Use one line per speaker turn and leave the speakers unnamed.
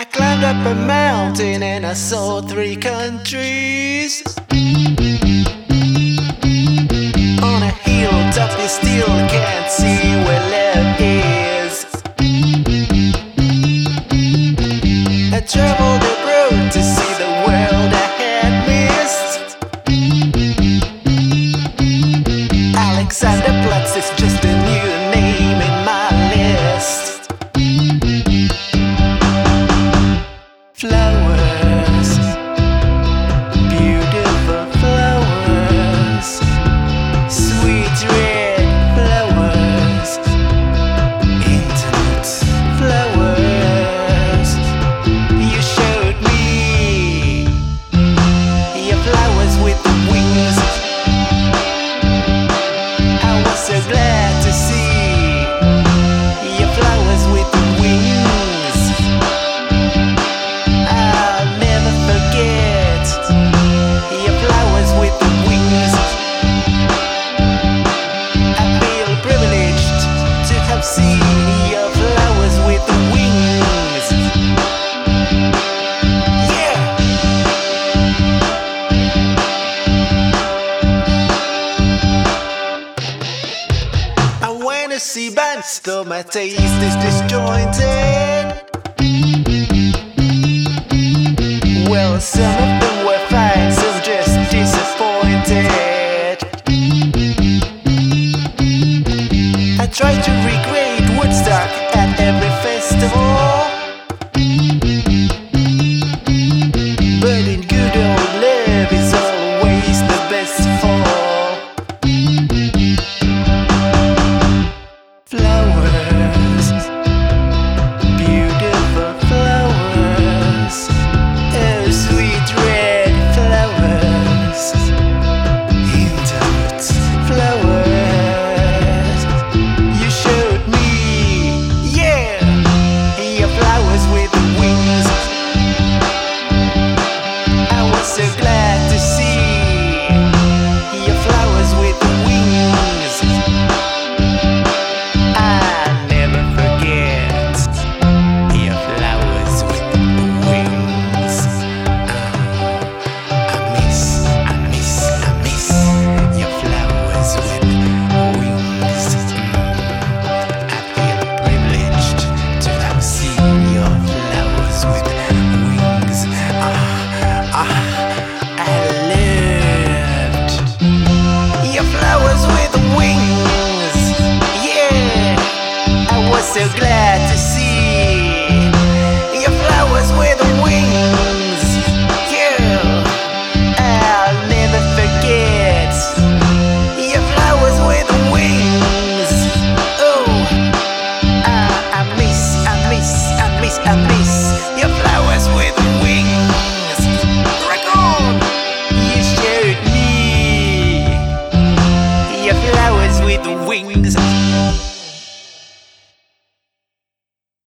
I climbed up a mountain and I saw 3 countries. On a hilltop you still can't see where love is. I traveled abroad to see the world I had missed. Alexanderplatz is just a new name in my list. Flowers, beautiful flowers, sweet red flowers, intimate flowers. You showed me your flowers with the wings. I was so glad to see your flowers with the wings. I'll never forget your flowers with the wings. I feel privileged to have seen your flowers with the wings. Yeah! I went to see bands, though my taste is disjointed. Well, some of them were fine, some just disappointed. I tried to recreate Woodstock at every festival, but in good old love is always the best fall. Flowers, beautiful flowers, oh sweet red flowers, intimate flowers. You showed me, yeah, your flowers with wings. I was so glad to see your flowers with wings. I'll never forget your flowers with wings. I miss your flowers with wings. I feel privileged to have seen your flowers with wings. I loved your flowers with wings. Yeah, I was so glad to see your flowers with wings. Yeah, I'll never forget your flowers with wings. Oh, I miss